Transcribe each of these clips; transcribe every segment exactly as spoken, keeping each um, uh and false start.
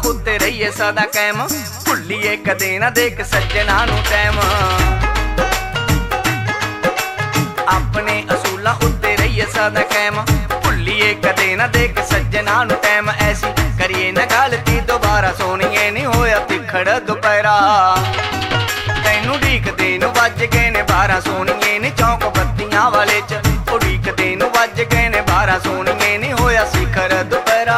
उत्ते रहिए सदा कैम, भुल्लीए कदे ना देख सज्जना नू टैम। अपने असूला उत्ते रहिए सदा कैम, भुल्लीए कदे ना देख सज्जना नू टैम। ऐसी करिए न गलती दोबारा सोनिए नी होया तिखड़ दोपहरा। तैनू ढीकदे नू वज गए ने बारह सोनिए नी चौक बत्तियां वाले च। उड़ीकदे नू वज गए ने बारह सोनिए नी होया शिखर दोपहरा।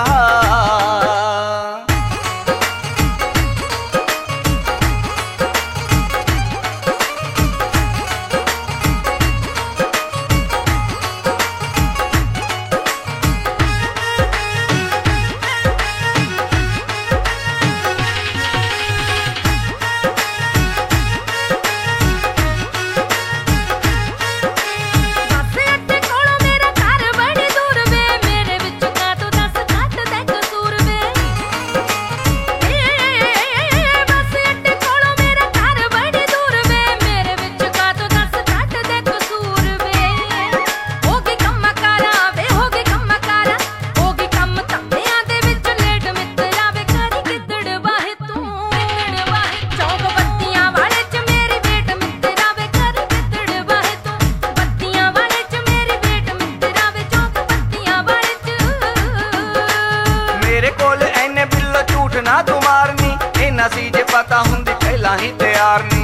ना तू मारनी इन्ना सी जे पता हुंदी पहला ही तैयार नी।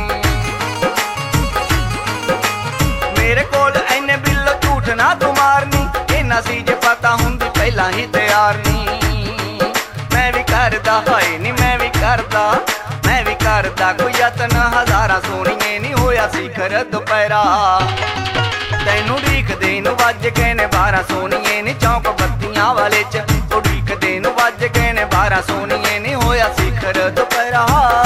मेरे कोल इन्ने बिल्लो झूठ ना तू मारनी इन्ना सी जे पता हुंदी पहला ही तैयार नी। मैं भी करदा हाय नी मैं भी करदा मैं भी करदा कोई यतन हजारा सोनिए नी होया शिखर दोपहरा। तैनू ढीकदे नू वज गए ने बारह सोनिए नी चौक बत्तियां वाले च। उड़ीकदे नू वज गए ने बारह सोनिए नी होया शिखर दोपहरा।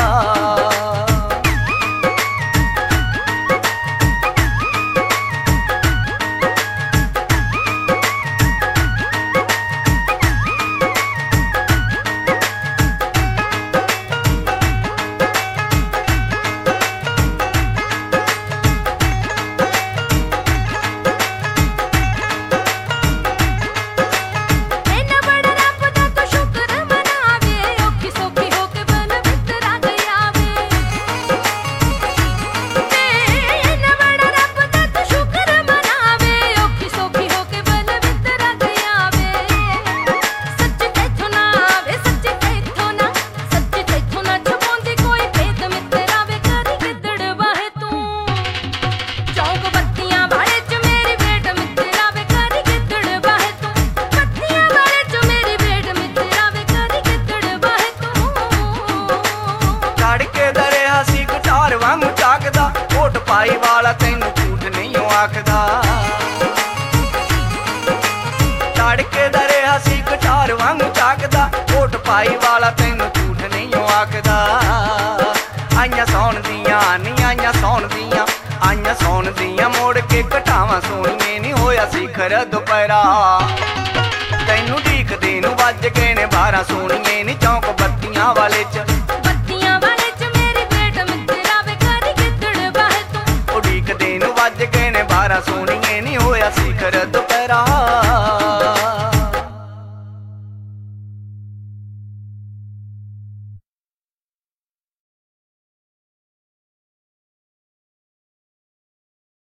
वोट पाई वाला तैनू झूठ नहीं आखदा। तड़के दरे हसी कटार वांगू चाकदा वोट पाई वाला तैनू झूठ नहीं आखदा। आइयां सौन दियां नी आइयां सौन दियां आइयां सौन दियां मोड़ के घटावां सोनिए नी होया शिखर दोपहरा। तैनू ढीकदे नू वज गए ने बारह सोनिए नी चौक बत्तियां वाले च।